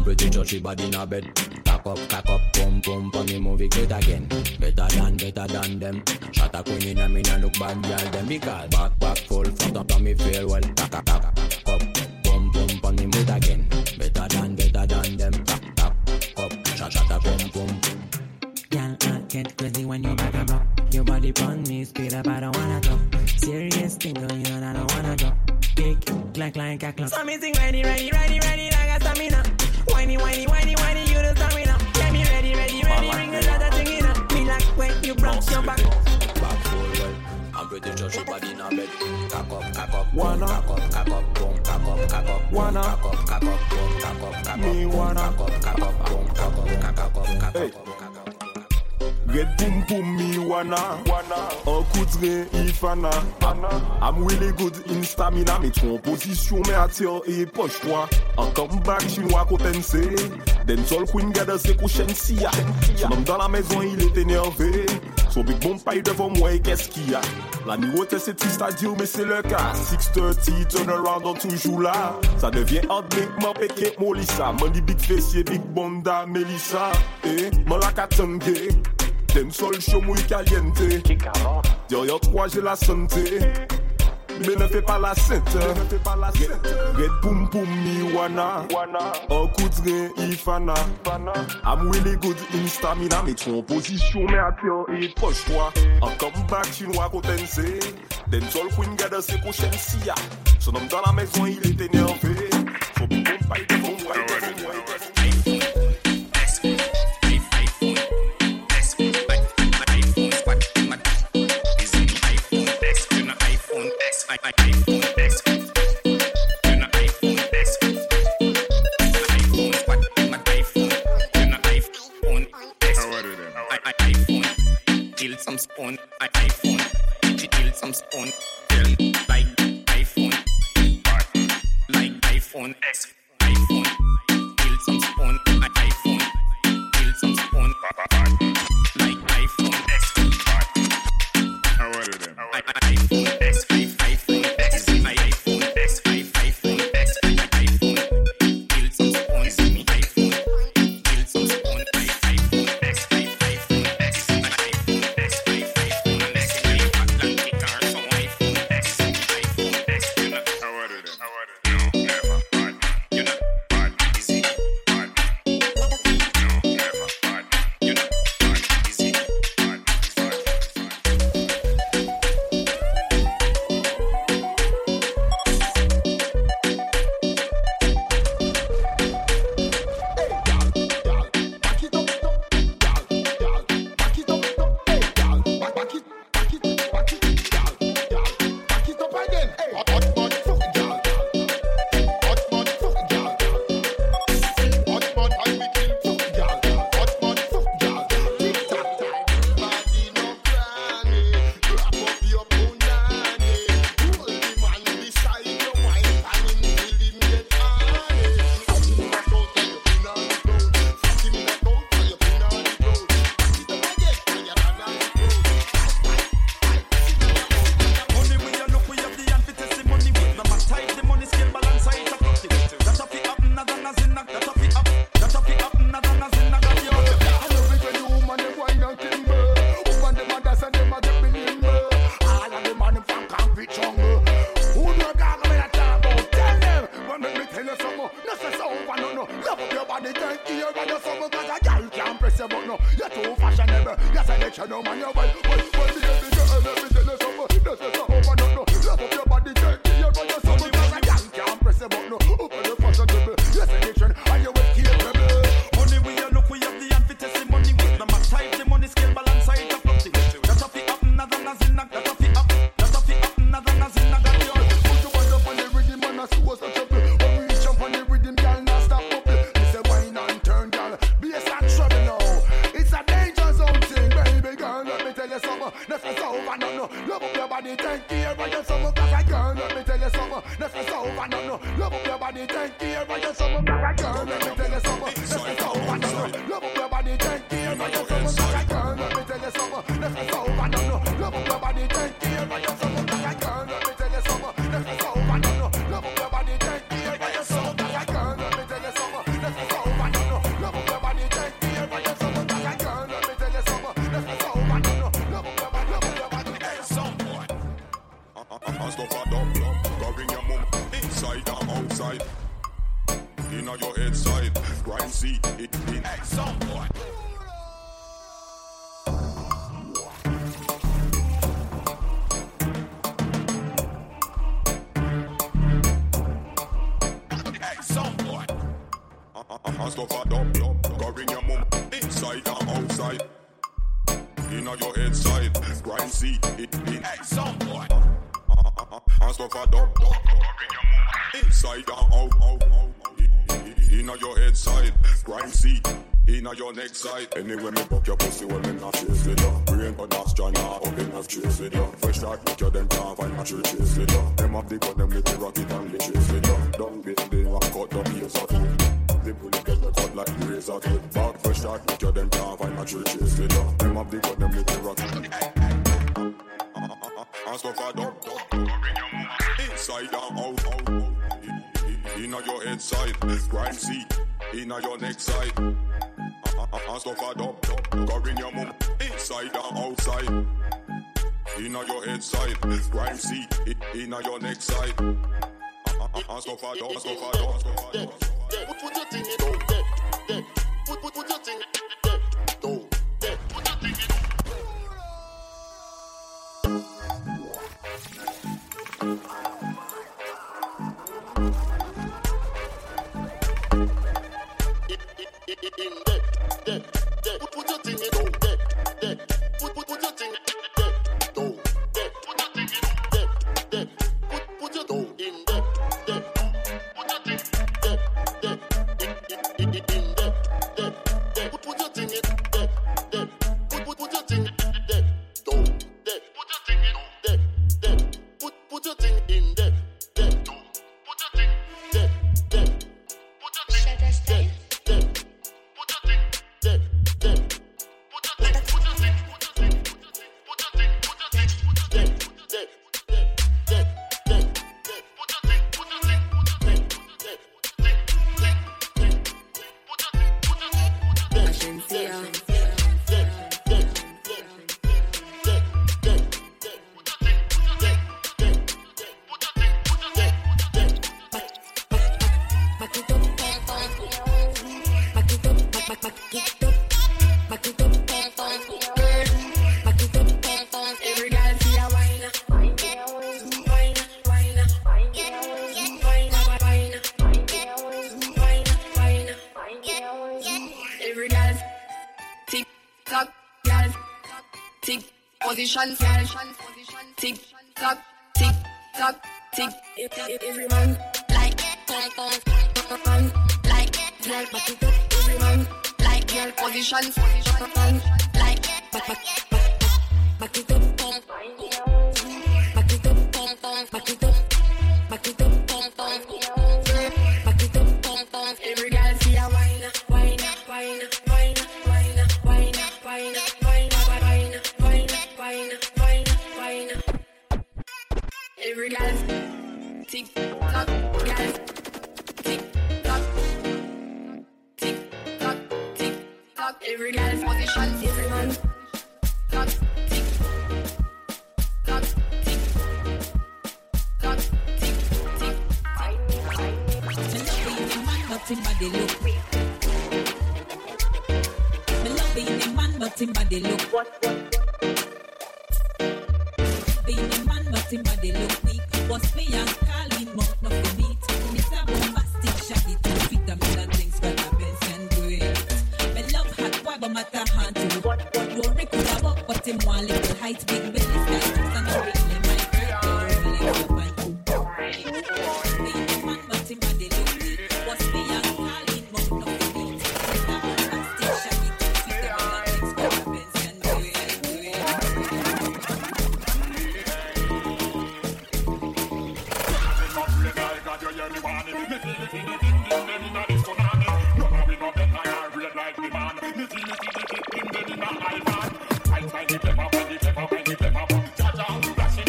pretty sure she body in a bed. Cock up, pum pum, pon the movie great again. Better than them. Shot a queen in a me nah look bad girl them. Because back full, front up on me feel well. Cock up, pum pum, pon the movie again. Better than them. Cock up, shot a pum pum. Girl, I get crazy when you back and rock. Your body pon me, speed up, I don't wanna go. Serious thing going on, I don't wanna go. Big, like a clock. So me sing ready, like a stamina. Whiny, you the stamina. Get me ready, ring the other thing in up. Me like when you broke your back. Back full well, I'm pretty sure she body in a bed. Cock up, wanna. Cock up, boom, cock up, wanna. Cock up, boom, cock up, me wanna. Cock up, boom, cock up. Red boom boom me wanna un coup de rein ifana. I'm really good in stamina. Mais trop en position mais attire et poche-toi. Un comeback chinois potencé. Then Soul Queen garde ses couches sia. Son homme dans la maison il est énervé. Son big bomb paille devant moi et qu'est-ce qu'il y a? La nuit c'est triste à dire mais c'est le cas. 6:30 turn around on toujours là. Ça devient hard make m'en péqué Molissa. Money big fessier big bonda Melissa. Eh, m'en la katangue. Dem sol chaud muy caliente. Derrière toi j'ai la santé. Mais ne fais pas la sainte. Red boom boom me wanna. Un coup de rein ifana. I'm really good in stamina. Mais trop en position mais attire et poche-toi. Un comeback chinois potencé. Then Soul Queen garde ses couches sia. Son homme dans la maison il est énervé. Faut bien qu'on paille devant moi. Some spoon, iPhone. She kill some spoon, girl, like iPhone, like iPhone X, iPhone. Kill some spoon, iPhone. Kill some spoon, like iPhone X. How are them? iPhone X, iPhone X, iPhone X, iPhone X, iPhone. Kill some spoon, see me iPhone. Kill some spoon, iPhone X, iPhone X, iPhone X. stuff a dumb. Go bring your mum inside and outside. Inna your head side. Grind see it in some boy. Stuff a dumb, go bring your mum inside and outside. Inna your head side, grind see it in some boy. Stuff a dumb, go bring your mum inside and out. Inna your head side, grind see inna your neck side. Anyway me buck your pussy when me not chase with ya. Brain on that strong up in a chase with ya. Fresh start with you them can't find natural chase with ya. Them have the gun them with the rocket and the chase with ya. Don't be they walk out the ears of you. The bullet get the cut like the razor cut. Back fresh start with you them can't find natural chase with ya. Them have the gun them with the rocket. And stuff a dumb. Inside and out. Inna your head side, grind see inna your neck side. And stuff a dumb. Go bring your mum inside and outside. Inna your head side, grind see it inna your neck side. And stuff a dumb. Put your thing in out there. Put your thing in there. Put your thing in Put your thing in out there. Put your thing in there. Put your thing in there. Put your toe in there. Put your thing in there. Put your thing in there. Put your thing in there. Put your thing in there. Put your thing in there. Put your thing there. Put your thing there. Position, tick tock, tick tock, tick. Every man like like girl, back it up. Every man like girl position, like back it up, back it up, back it up, back it up, back it up. Every girl see a wine. Every girl, tick tock, girl, tick tock, tick tock, tick tock. Every girl's position, every man, tock, tick tock, tick tock, tick tick. Him body look. Me love being a man, but him body look. Being a man, but him body look weak. What's me and calling mouth not for beat. It's a bombastic shaggy to fit them in things for the best and great. Me love hot boy, but matter hard to. You record about, but him one little height, big belly, sky, and a really my girl. Being a man, but him body look weak. What's me and calling mouth not for beat. It's a bombastic shaggy to fit them in things for the best and great. Find the pepper,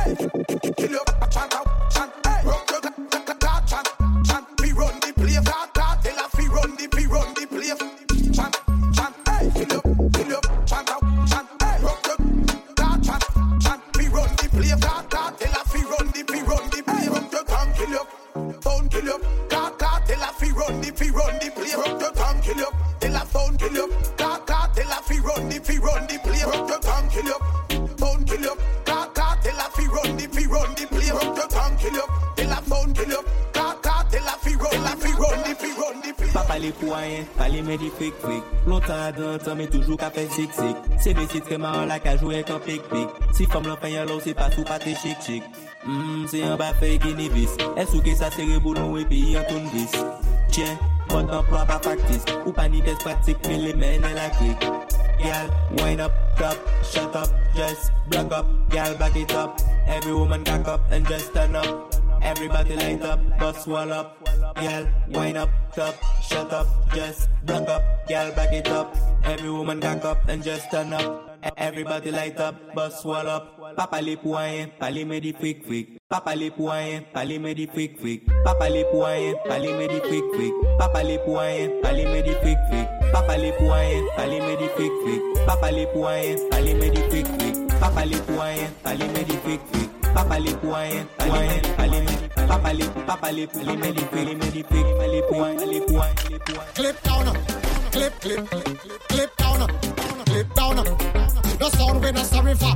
hey. Kill up, chant out, chant, hey. Rock your chant, chant. We run the place, tell us we run the place. Chant, hey. Kill up, chant out, chant, hey. Rock your chant. We run the place, tell us we run the place. Rock your tongue, kill up, phone kill up, tell us we run the place. Rock your tongue, kill up, tell us phone kill up, tell us we run the place. Rock your tongue, kill up, phone kill up, tell us we run the place. Rock your tongue, kill up, tell us phone kill up, tell us we run the place. Pas parler pour rien, parler mais des fric. Longtemps dans mais toujours qu'à faire sick. C'est des sites très marrant là qu'à jouer comme pic. Si femme l'en fait l'eau c'est pas tout pas t'es chic. C'est un bas fait qui n'est vis. Est-ce que ça serait bon nous et puis en tourne vis. Tiens, bon emploi pas factice. Ou pas ni test pratique mais les mains dans la clique. Girl, wind up, top, shut up, just block up. Girl, back it up. Every woman cock up and just stand up. Everybody light up, bust wall up. Girl, wind up, top, shut up, just block up. Girl, back it up. Every woman cock up and just stand up. Everybody light up, bust wall up. Pas parler pour rien, parler mais des fric. Pas parler pour rien, parler mais des fric. Pas parler pour rien, parler mais des fric. Pas parler pour rien, parler mais des fric. Pas parler pour rien, parler mais des fric. Pas parler pour rien, parler mais des fric. Pas parler pour rien, parler mais des fric. Pas parler pour rien, pas parler pour les médics, parler pour rien. Clip down, clip down. The sound we not sorry for.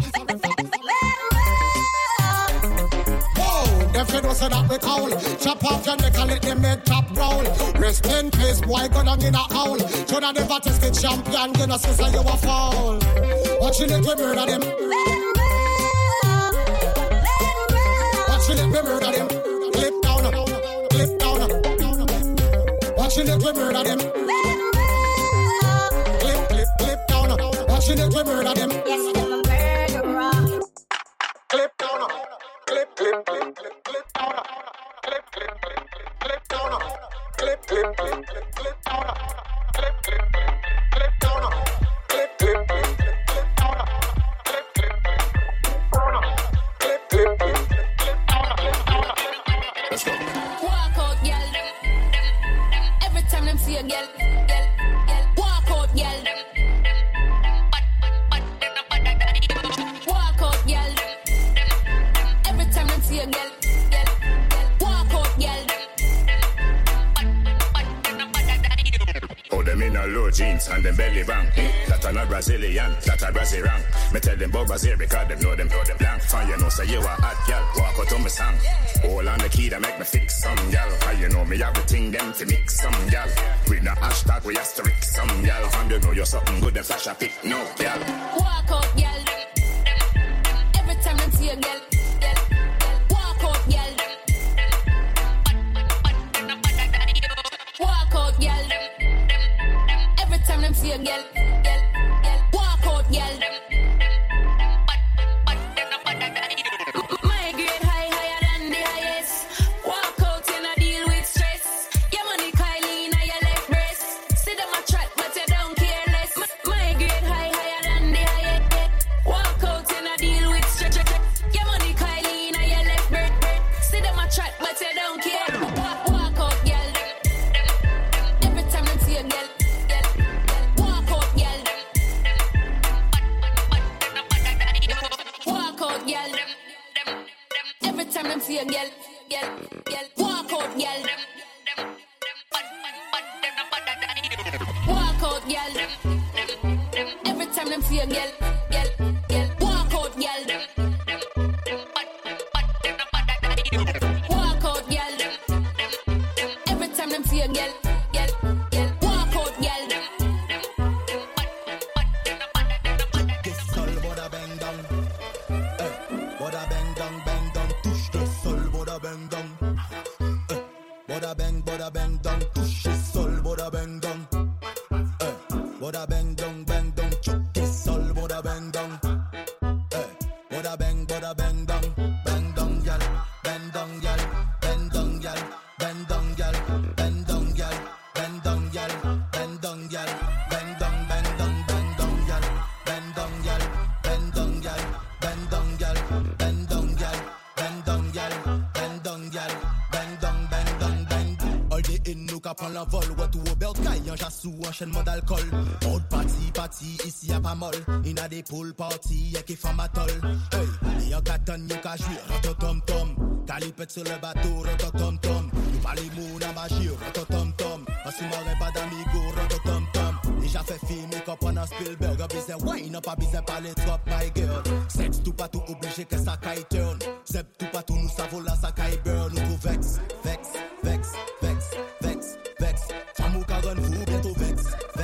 Whoa, them fi do say that we cowl. Chop off your neck and let them make top roll. Rest in peace, boy, go down in a hole. Shoulda never tested champion, you know say you a foul. Watch you let me murder them. Watch you let me murder them. Clip down. Watch you let me murder them. Clip down. Watch you let me murder them. Yes, I'm a murderer. Clip down. Clip down. Clip down. Clip down. Clip down. Let's go. Walk out, girl. Every time them see a girl. Walk out, girl. Walk out, girl. Every time them see a girl. Walk out, girl. Oh, them in a low jeans and them belly bang. That a not Brazilian, that a Brazilian. Me tell them about Brazil because them know them blank. Fan you know say you a hot gal, walk out on me song. All on the key that make me fix some gal. And you know me have the thing them to mix some gal. With no hashtag we asterisk some gal. And you know you're something good, them flash a pic, no gal. Walk out, girl. Every time them see a girl. Walk out, girl. Walk out, girl. Every time them see a girl. Walk out, girl. My grade higher than the highest. Walk out and I deal with stress. Your money Kylie in your left breast. See them a chat but you don't care less. My grade higher than the highest. Walk out and I deal with stress. Your money Kylie in your left breast. See them a chat but you don't care. Walk out, girl. Every time them see a girl. Walk out, girl. Walk out, girl. Every time them see a girl. Walk out, girl. Walk out, girl. Every time them see a girl. Walk out, girl. Walk out, girl. Every time them see a girl. Walk out, girl. This sol boda bend down. Boda bend down. Touche the sol boda bend down. Boda bend down. Touche the sol boda bend down. Boda bend down. Choke the sol boda bend down. Boda bend down. Bend down, gal. Bend down, gal. Bend down, gal. Bend down, gal. Bend down, gal. Bend down, gal. Bend down, gal. Bend down, gal. Bend down, gal. Bend down, gal. Bend down, gal. Bend down, gal. prend l'envol. Ouais, tout au bercaille, un jassou, enchaînement d'alcool. Old party, ici y'a pas molle. Il a des poules party, y'a qui femme à tol. Hey, y'a qu'à tonne, y'a qu'à jouer, rototom-tom. Calipette sur le bateau, rototom-tom. Nous pas les mots, n'a magie, rototom-tom. On s'y m'aurait pas d'amigo, rototom-tom. Déjà fait film, et comprendre Spielberg. A besoin wine, n'a pas besoin parler trop, my girl. Sex tout pas tout obligé que ça caille turn. Zep tout pas tout, nous savons là, ça caille burn. Nous tout vex. Femme ou caron, vous bientôt vex.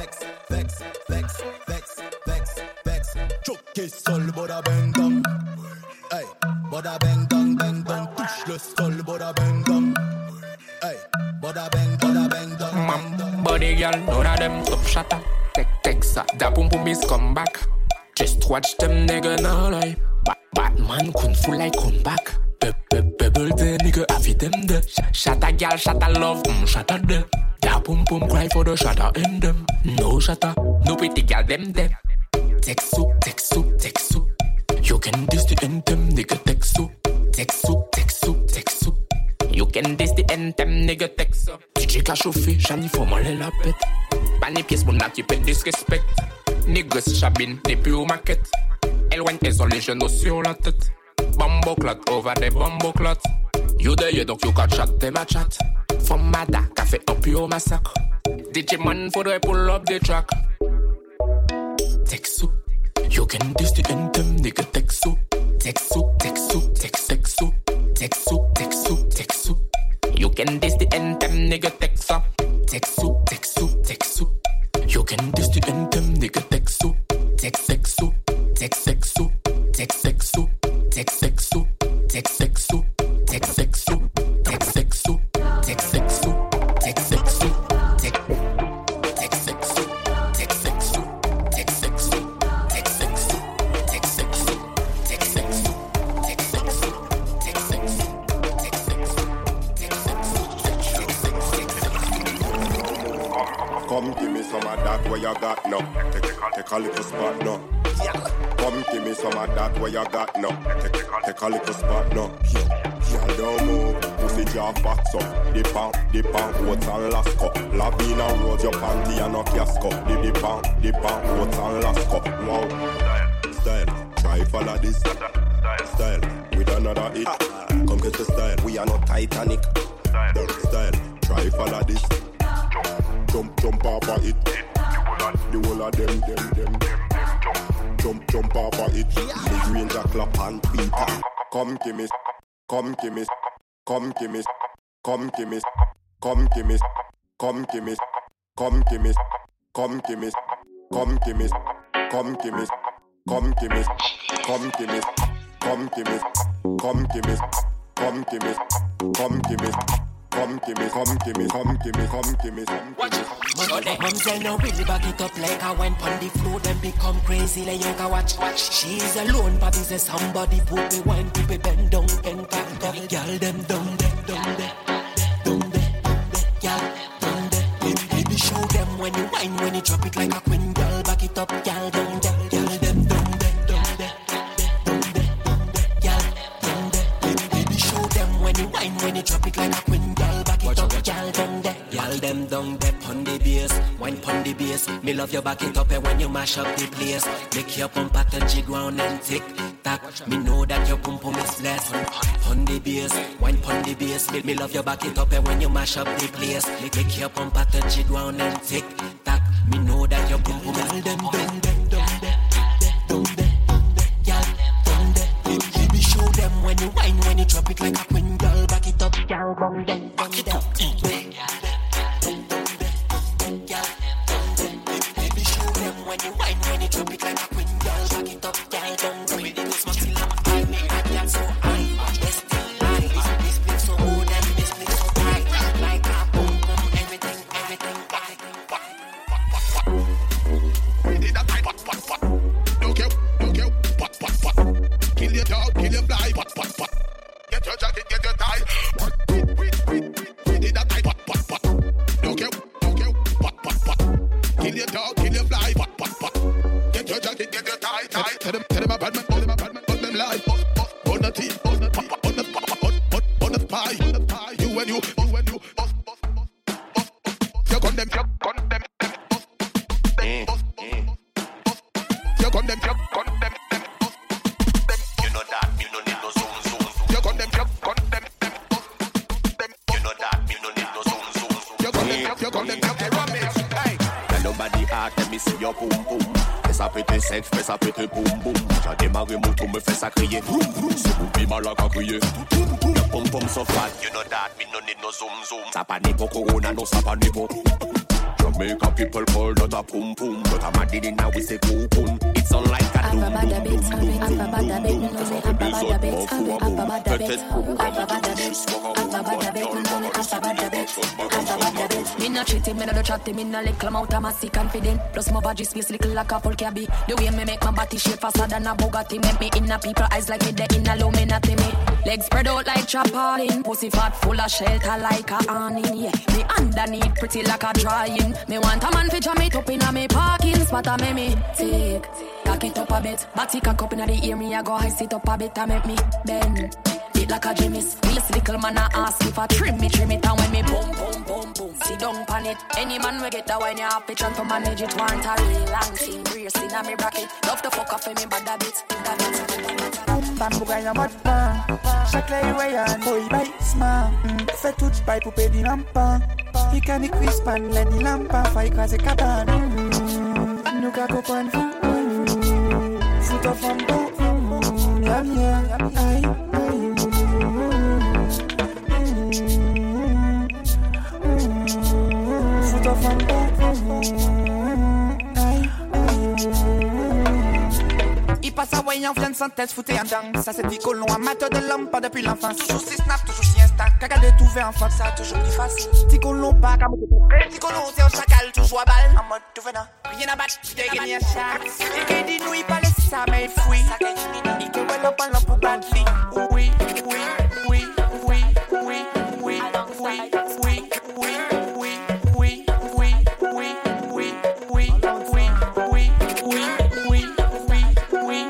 Choqué sol, boda bang dong. Hey, boda bang dong, touche le sol, boda bang dong. Hey, boda bang dong. Body girl, none of them top shatter. Take that, da pum pum is come back. Just watch them nigga now like Batman kun full like come back. Bubble the nigga have them there. Shatter girl, shatter love, shatter them. Da pum pum cry for the shatter in them. No shatter, no pretty girl them there. Take soup. You can diss the anthem, nigga take soup. Take soup. You can diss the anthem, nigga take soup. DJ ka chauffé, Chani faut m'enlever la pète. Pas les pièces mon qui peut disrespect. Niggas chabine, des plus aux maquettes. Éloigne elles ont les genoux sur la tête. Bambo clot over the bambo clot. You there, donc you can chat, them a chat. From Mada, café un pure massacre. DJ man faudrait pull up the track. Take soup. You can diss the anthem, nigga take soup. Take soup. You can diss the anthem, nigga take soup. Take soup. You can diss the anthem, nigga take soup. Take soup. Come give me some of that where you got now. Take a little spot now. Come give me some of that where you got now. Take a little spot now. Girl don't move, pussy jaw fat up. The pump, what's and Lasco. Lavina rose your panty and no casco. The pump, what's and Lasco. Wow. Style, try follow this. Style, with another hit. Come get the style, we are not Titanic. Style, try follow this. Jump off of it. The whole of them. Jump off of it. The Ranger clap and Peter. Come give me. Mamselle now really back it up like I went on the floor, then become crazy like you can watch. She's alone, but is there somebody put me wine, people bend down, and girl them down there, baby show them when you wine, when you drop it like a queen, girl back it up, girl down there, girl them down there, baby show them when you wine, when you drop it like a queen, girl back it up, girl down there. Y'all them down there pon the bass, wine pon the bass. Me love you back it up and when you mash up the place. Make your pump at the jig round and tick tack. Me know that your pum pum is blessed. Pon the bass, wine pon the bass. Me love you back it up and when you mash up the place. Make your pump at the jig round and tick tack. Me know that your pum pum is them down there. Y'all down there. Baby show them when you wine, when you drop it like a queen, girl back it up, girl down there. Back it up. When you wine, when you drop it like a queen, girl, back it up, girl, don't do it. This must be like I make that girl so high. Yes, still high. This place so good and this place so bright. Like a boom boom, everything. We did that type of start, let me see your boom boom. Fais ça péter sec, fais ça péter boum boum. J'ai démarré mon tour, me fait ça crier. C'est mon piment là qu'a crié. Le pom pom so fat, you know that, me no need no zoom zoom. Ça pas ni pour Corona, no ça pas ni pour. Jamaica people call that a pum pum, but I'm a did it now we say cocoon. It's on like a doom doom doom doom doom doom. Ça fait des autres mots fou à boum. Peut-être pour vous, me no cheating, me no do chatting, me no little amount of massy confident. Plus my body space little like a full cabby. The way me make my body shape faster than a Bugatti. Make me in a people eyes like me there in a Illuminati. Me legs spread out like chapalin. Pussy fat full of shelter like a awning. Yeah, me underneath pretty like a drying. Me want a man fi jam it up in a me parking spot. A me take cock it up a bit. Body cock up inna the ear, me a go high sit up a bit. A make me bend it like a Jimmy's. This little man a ask if I trim it. And when me boom boom boom boom, sit down pan it. Any man we get that wine, you have to try to manage it. Want a real long thing, brace in a me bracket. Love to fuck off me bad habits. Bam bougaille en mode pain. Chaque lay wayan, boy by smart. Fait tout by poupée di lampa. Il can quiz pan, lenny lampa. Fa écraser cabane. Nous ka comprendre. Fout off en bon. Yam yam. Aïe. Fout off en bon. Il passe à way en pleine synthèse, foutez un dang. Ça c'est dit colon, amateur de l'homme, pas depuis l'enfance. Toujours si snap, toujours si instant. Caca de tout fait en face, ça a toujours plus facile. Ti colon pas, comme tu peux. Ti colon c'est un chacal, toujours à balle. En mode tout venant, rien à battre, t'es gagné un chat. Il que dit nous, il parle ça, mais il fouille. Il que well up en l'homme pour battre lui. Oui, oui, oui, oui, oui, oui, oui, oui, oui, oui, oui, oui, oui, oui, oui, oui, oui, oui.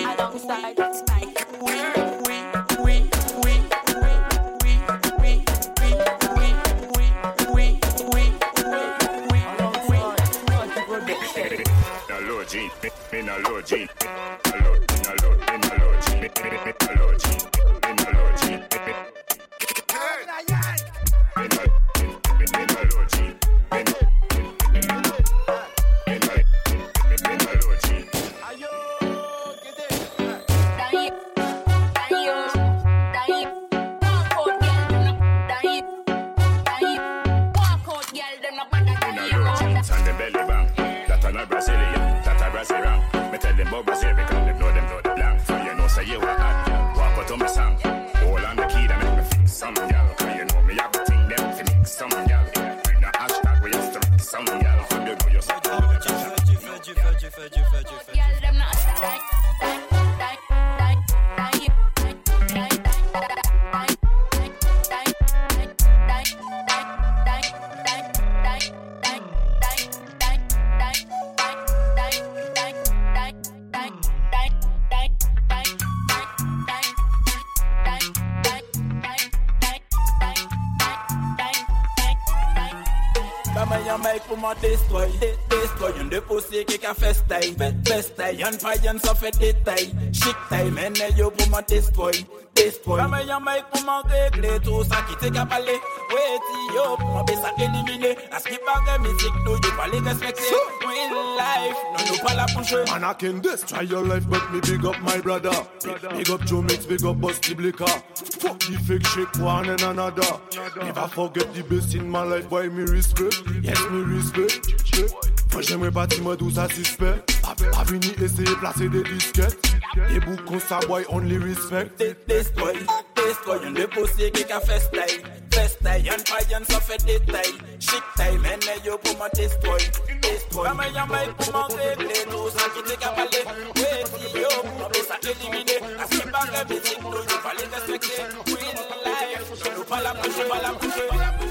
Destroy, yon de pussy qui ka festay. Festay, yon fay yon sa fait détail. Chic tay, men yo pou ma destroy. Kame yon make pou ma régler tout ça qui te ka pale. Weti yo pou ma besa éliminer. A skip bagay music nou yo pa les respecter. Real life, non nou pa la pou jouer. Man I can destroy your life but me big up my brother. Big up Joe Mix, big up Busty Blicker. Fuck the fake shake one and another. Never forget the best in my life, boy me respect. Yes me respect. Moi j'aimerais pas ti mode où ça suspect. A vini essayer placer des disquettes. Des boucs comme ça boy only respect. Destroy, yon de pussy qui ka festay. Festay, yon fay yon sa fait détail. Chic tay, men yo pou ma destroy. Kame yon make pou ma régler tout ça qui te ka pale. Weti yo pou ma besa éliminer. A skip bagay music nou yo pa les respecter. Real life, nou pa la bouger, pa la bouger.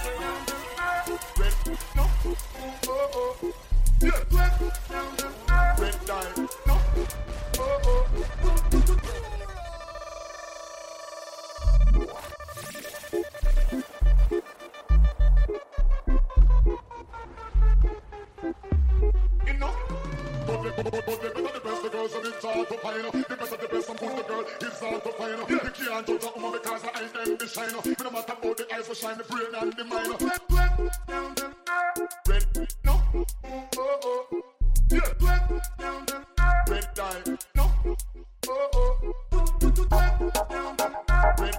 Red time, no. The girls are it's hard to find. The best of the best, some good girl is hard to find. You can't judge a woman because her eyes them be shine. No matter about the eyes, we shine the brain and the mind. Red, no. Red die, no. Oh. Red,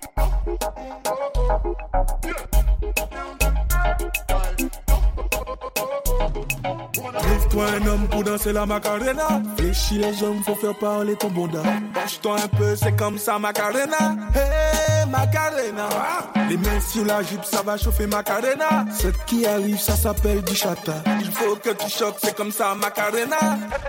Trouve-toi un homme pour danser la Macarena. Fléchis les jambes, faut faire parler ton bonda. Penche-toi un peu, c'est comme ça Macarena. Hey Macarena. Les mains sur la jupe, ça va chauffer Macarena. Ce qui arrive, ça s'appelle du chata. Il faut que tu choques, c'est comme ça Macarena.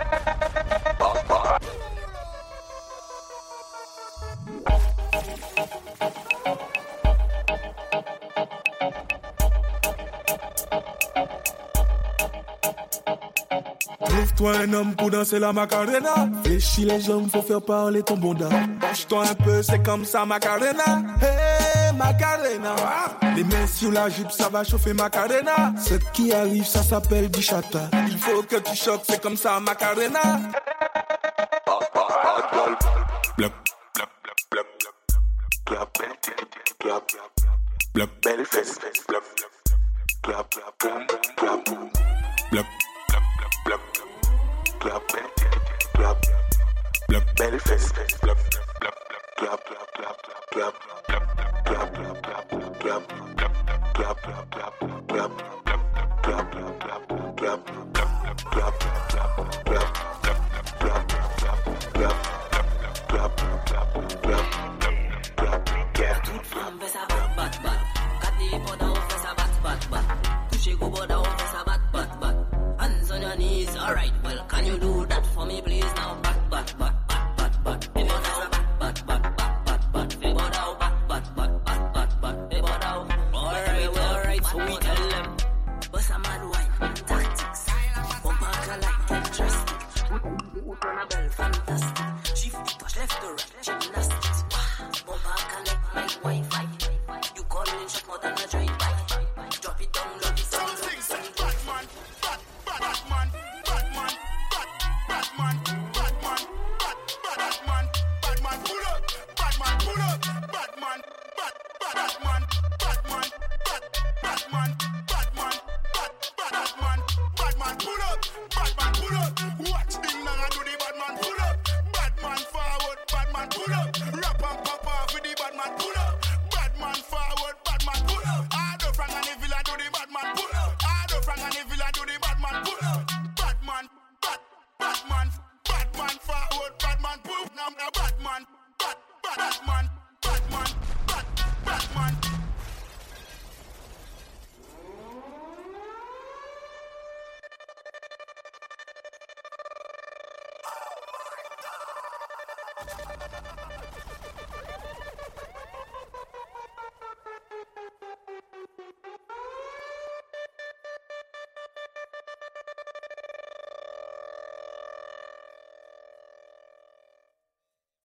Trouve-toi un homme pour danser la Macarena. Fléchis les jambes, faut faire parler ton bonda. Penche-toi un peu, c'est comme ça Macarena. Hey Macarena. Les mains sur la jupe, ça va chauffer Macarena. Ce qui arrive, ça s'appelle du chata. Il faut que tu choques, c'est comme ça Macarena. Bloc, bloc, bloc, bloc, bloc, bloc, belle fesse, bloc, bloc, bloc, bloc, bloc. Bloc, bloc, bloc, bloc, belle fesse, bloc, bloc, bloc, bloc, bloc, bloc, bloc, bloc, Alright, well, can you do that for me, please? Now, bat. If you dance a bat. If you go down, bat. If you go down. Alright, so we tell them. Bust a mad wine, tactics. Bump out a light, get drastic. Put on a bell, fantastic. Shift the push left to right, gymnastics. Bump out a neck like Wi-Fi. You call in shot more than a drive-by. Drop it down, love it. Batman, forward, Batman, pull. Now, Batman,